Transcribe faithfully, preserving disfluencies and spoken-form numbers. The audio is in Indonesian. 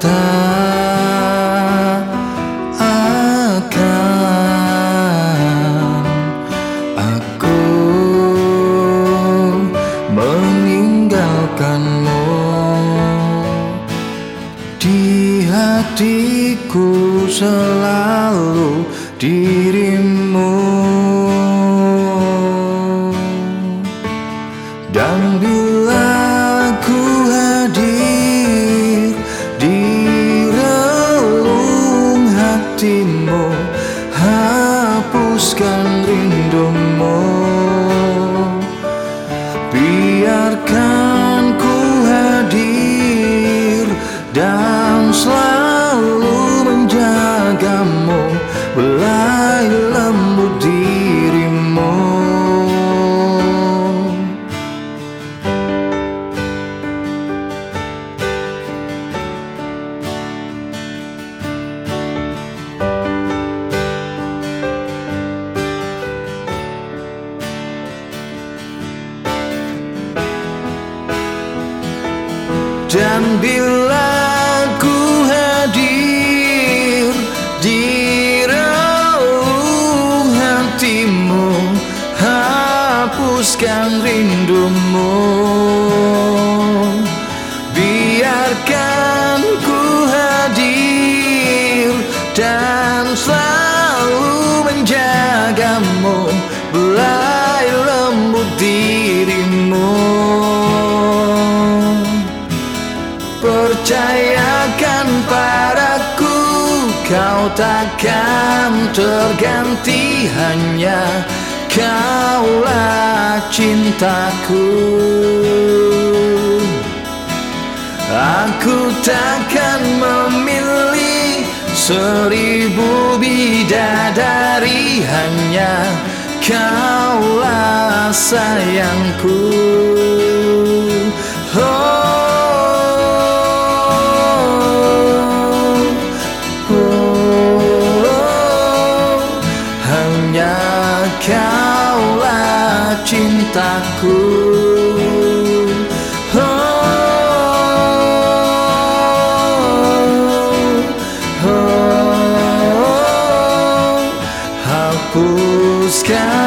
tak akan aku meninggalkanmu. Di hatiku selalu dirimu, dan bila ku hadir di relung hatimu, hapuskan rindumu. Biarkan ku hadir dan selalu menjagamu, belai lembut dirimu. Dan bila ku hadir di relung hatimu, hapuskan rindumu. Biarkan ku hadir dan selalu menjagamu, belai lembut dirimu. Percayakan padaku, kau takkan terganti, hanya kaulah cintaku. Aku takkan memilih seribu bidadari, hanya kaulah sayangku. Oh, kaulah cintaku. Oh, oh, hapuskan